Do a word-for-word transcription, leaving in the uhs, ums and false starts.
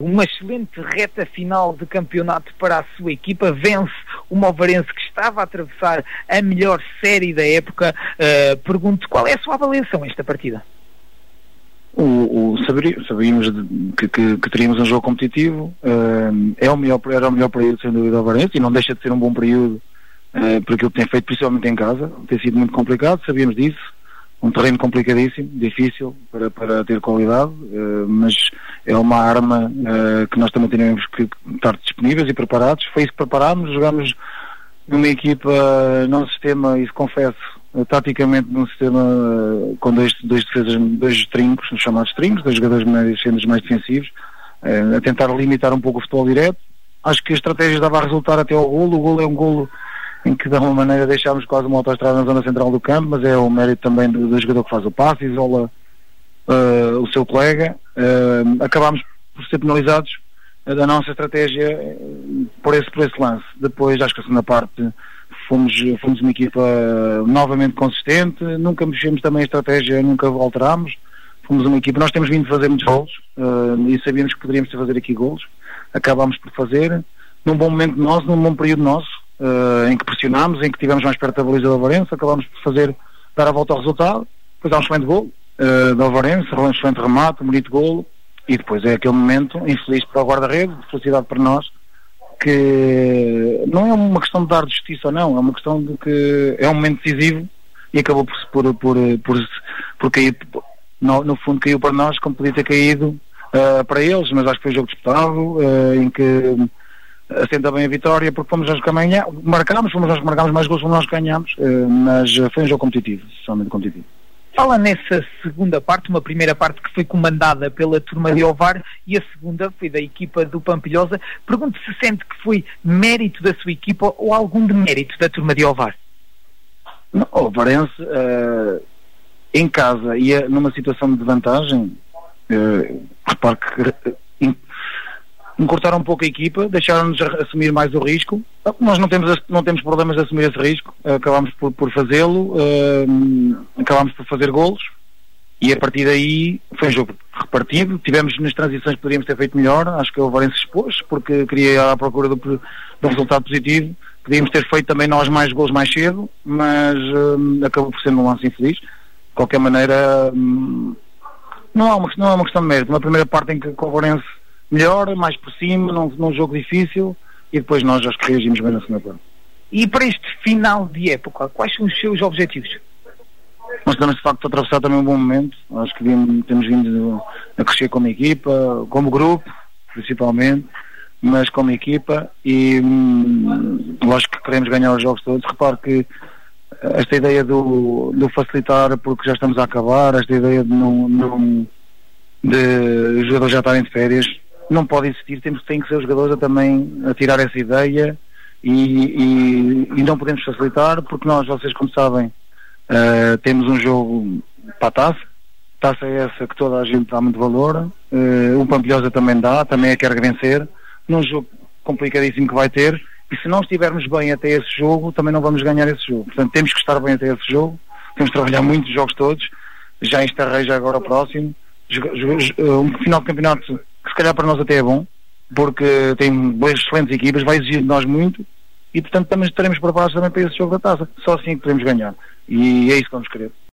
uma excelente reta final de campeonato para a sua equipa, vence o Movarense que estava a atravessar a melhor série da época. Uh, pergunto, qual é a sua avaliação a esta partida? O, o, sabíamos que, que, que teríamos um jogo competitivo, uh, é o melhor, era o melhor período sem dúvida ao Movarense, e não deixa de ser um bom período uh, por aquilo que tem feito, principalmente em casa. Tem sido muito complicado, sabíamos disso, um terreno complicadíssimo, difícil para, para ter qualidade, uh, mas é uma arma uh, que nós também temos que estar disponíveis e preparados. Foi isso que preparámos, jogámos numa equipa, uh, num sistema, e confesso, taticamente num sistema uh, com dois, dois defesas, dois trincos, chamados trincos, dois jogadores médios sendo os mais defensivos, uh, a tentar limitar um pouco o futebol direto. Acho que a estratégia dava a resultar até ao golo. O golo é um golo em que de alguma maneira deixámos quase uma autoestrada na zona central do campo, mas é o mérito também do, do jogador que faz o passe, isola uh, o seu colega. Uh, acabámos por ser penalizados uh, da nossa estratégia uh, por, esse, por esse lance. Depois, acho que a segunda parte fomos, fomos uma equipa uh, novamente consistente, nunca mexemos também a estratégia, nunca alterámos. Fomos uma equipa, nós temos vindo a fazer muitos golos uh, e sabíamos que poderíamos fazer aqui golos. Acabámos por fazer, num bom momento nosso, num bom período nosso, Uh, em que pressionámos, em que estivemos mais perto da baliza do Movarense, acabámos por fazer, dar a volta ao resultado. Depois há um excelente golo uh, do Movarense, um excelente remate, um bonito golo, e depois é aquele momento infeliz para o guarda-redes, de felicidade para nós, que não é uma questão de dar justiça ou não, é uma questão de que é um momento decisivo e acabou por, por, por, por, por cair, no, no fundo caiu para nós, como podia ter caído uh, para eles, mas acho que foi um jogo disputado, uh, em que assenta bem a vitória, porque fomos nós que marcámos, fomos nós que marcámos mais gols, fomos nós que ganhámos, mas foi um jogo competitivo, somente competitivo. Fala nessa segunda parte, uma primeira parte que foi comandada pela turma de Ovar e a segunda foi da equipa do Pampilhosa. Pergunto se sente que foi mérito da sua equipa ou algum demérito da turma de Ovar? Não, o Ovarense uh, em casa e numa situação de vantagem, uh, repare que uh, encurtaram um pouco a equipa, deixaram-nos assumir mais o risco. Nós não temos, não temos problemas de assumir esse risco, acabámos por, por fazê-lo, uh, acabámos por fazer golos, e a partir daí foi um jogo repartido. Tivemos nas transições que poderíamos ter feito melhor, acho que o Movarense expôs, porque queria ir à procura do, do resultado positivo. Podíamos ter feito também nós mais golos mais cedo, mas uh, acabou por ser um lance infeliz. De qualquer maneira, um, não, é uma, não é uma questão de mérito. Uma primeira parte em que o Movarense melhor, mais por cima, num, num jogo difícil, e depois nós acho que reagimos bem na segunda parte. E para este final de época, quais são os seus objetivos? Nós estamos de facto a atravessar também um bom momento. Acho que vimos, temos vindo a crescer como equipa, como grupo, principalmente, mas como equipa, e hum, lógico que queremos ganhar os jogos todos. Repare que esta ideia do, do facilitar porque já estamos a acabar, esta ideia de não, não de os jogadores já estarem de férias, não pode existir. Temos, tem que ser os jogadores a também a tirar essa ideia e, e, e não podemos facilitar, porque nós, vocês como sabem, uh, temos um jogo para a taça, taça é essa que toda a gente dá muito valor, uh, o Pampilhosa também dá, também a quer vencer, num jogo complicadíssimo que vai ter, e se não estivermos bem até esse jogo, também não vamos ganhar esse jogo. Portanto, temos que estar bem até esse jogo, temos que trabalhar muito os jogos todos, já encerrei já agora o próximo, um final de campeonato que se calhar para nós até é bom, porque tem boas, excelentes equipas, vai exigir de nós muito, e portanto também estaremos preparados também para esse jogo da taça. Só assim que podemos ganhar, e é isso que vamos querer.